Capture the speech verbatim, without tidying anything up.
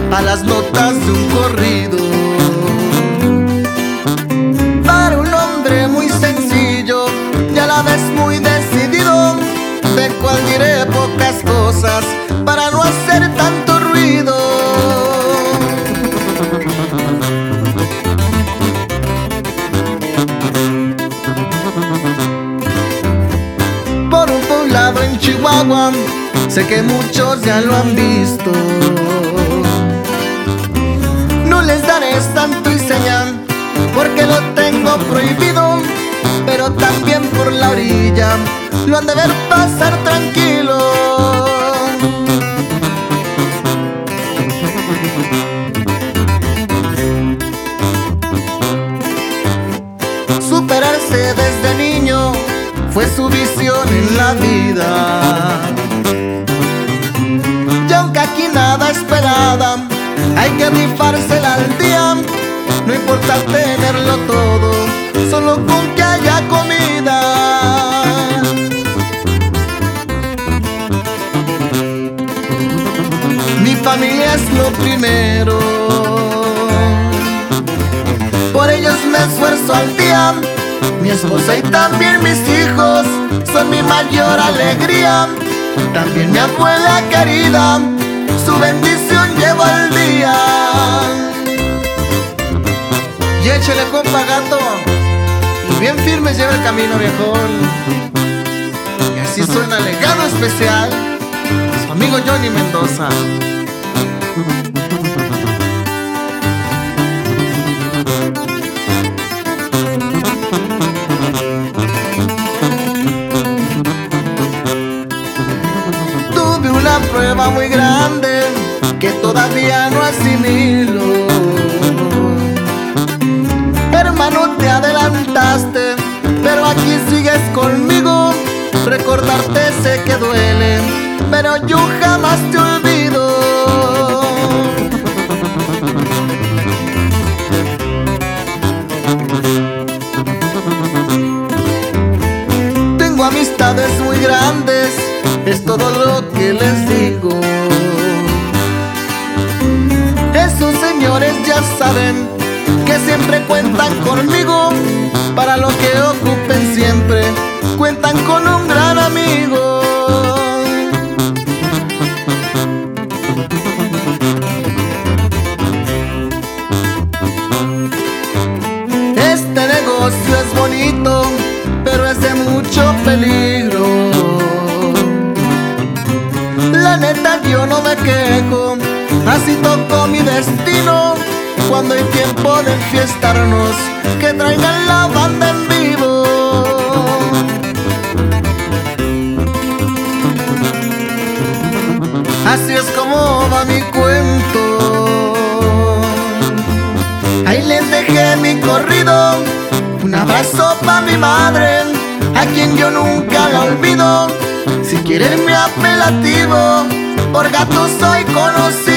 a las notas de un corrido. Para un hombre muy sencillo y a la vez muy decidido, del cual diré pocas cosas para no hacer tanto ruido. Por un poblado en Chihuahua, sé que muchos ya lo han visto. No les daré santo y señal porque lo tengo prohibido, pero también por la orilla lo han de ver pasar tranquilo. Superarse desde niño fue su visión en la vida. Y aunque aquí nada esperada, hay que rifársela al día. No importa tenerlo todo, solo con que haya comida. Mi familia es lo primero, por ellos me esfuerzo al día. Mi esposa y también mis hijos son mi mayor alegría. También mi abuela querida, su bendición llevo al día. Y échale, compa gato, y bien firme lleva el camino, viejón. Y así suena Legado Especial, su amigo Johnny Mendoza. Tuve una prueba muy grande que todavía no asimilo. Hermano, te adelantaste, pero aquí sigues conmigo. Recordarte sé que duele, pero yo jamás te olvido. Tengo amistades muy grandes, es todo lo que les digo. Esos señores ya saben que siempre cuentan conmigo, para lo que ocupen siempre cuentan con un gran amigo. Este negocio es bonito, pero es de mucho peligro. La neta yo no me quejo, así tocó mi destino. Cuando hay tiempo de enfiestarnos, que traigan la banda en vivo. Así es como va mi cuento. Ahí les dejé mi corrido. Un abrazo pa' mi madre, a quien yo nunca la olvido. Si quieren mi apelativo, por gato soy conocido.